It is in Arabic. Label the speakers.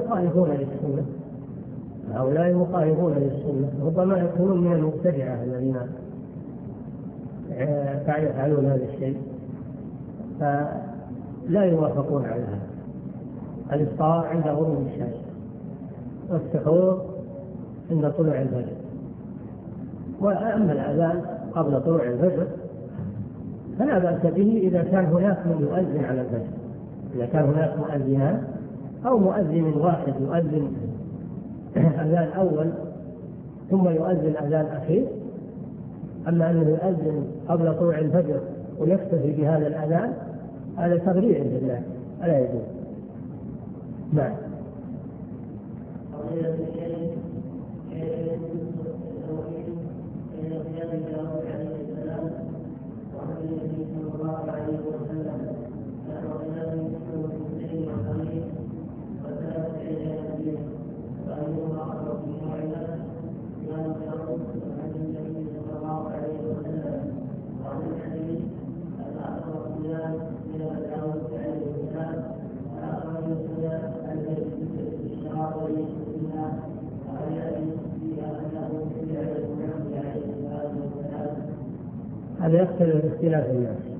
Speaker 1: مخالفون للسنة، هؤلاء مخالفون للسنة، ربما يكونون من المبتدعة الذين يفعلون هذا الشيء، فلا يوافقون على هذا. الإفطار عند غروب الشمس والسحور عند طلوع الفجر. وأما الأذان قبل طلوع الفجر فلا بأس به إذا كان هناك من يؤذن على الفجر، إذا كان هناك مؤذنان أو مؤذن واحد يؤذن أذان أول ثم يؤذن أذان أخير. أما أنه يؤذن قبل طلوع الفجر ويكتفي بهذا الأذان هذا تغرير بالله، ألا يجوز. نعم. هذا يختلف باختلاف الناس.